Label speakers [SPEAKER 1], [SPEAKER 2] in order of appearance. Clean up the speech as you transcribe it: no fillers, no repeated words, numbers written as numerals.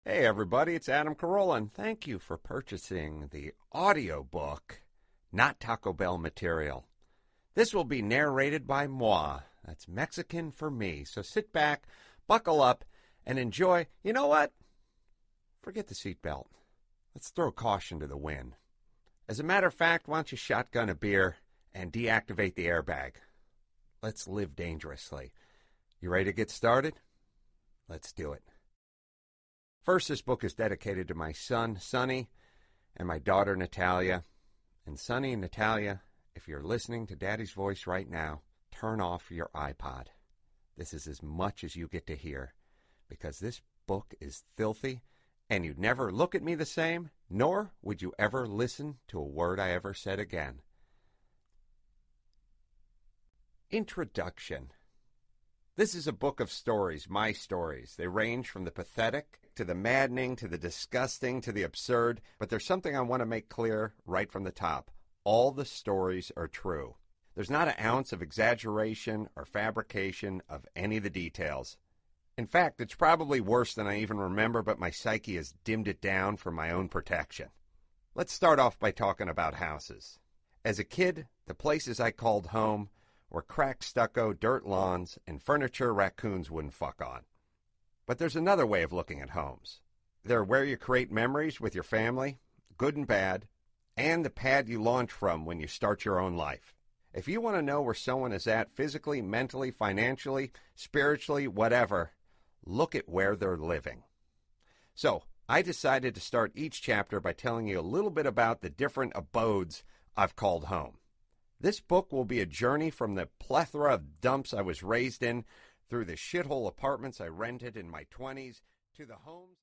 [SPEAKER 1] Hey everybody, it's Adam Carolla, and thank you for purchasing the audiobook, Not Taco Bell Material. This will be narrated by moi. That's Mexican for me. So sit back, buckle up, and enjoy. You know what? Forget the seatbelt. Let's throw caution to the wind. As a matter of fact, why don't you shotgun a beer and deactivate the airbag? Let's live dangerously. You ready to get started? Let's do it. First, this book is dedicated to my son, Sonny, and my daughter, Natalia. And Sonny and Natalia, if you're listening to Daddy's voice right now, turn off your iPod. This is as much as you get to hear, because this book is filthy, and you'd never look at me the same, nor would you ever listen to a word I ever said again. Introduction. This is a book of stories, my stories. They range from the pathetic to the maddening to the disgusting to the absurd, but there's something I want to make clear right from the top. All the stories are true. There's not an ounce of exaggeration or fabrication of any of the details. In fact, it's probably worse than I even remember, but my psyche has dimmed it down for my own protection. Let's start off by talking about houses. As a kid, the places I called home were cracked stucco, dirt lawns, and furniture raccoons wouldn't fuck on. But there's another way of looking at homes. They're where you create memories with your family, good and bad, and the pad you launch from when you start your own life. If you want to know where someone is at physically, mentally, financially, spiritually, whatever, look at where they're living. So, I decided to start each chapter by telling you a little bit about the different abodes I've called home. This book will be a journey from the plethora of dumps I was raised in, through the shithole apartments I rented in my 20s, to the homes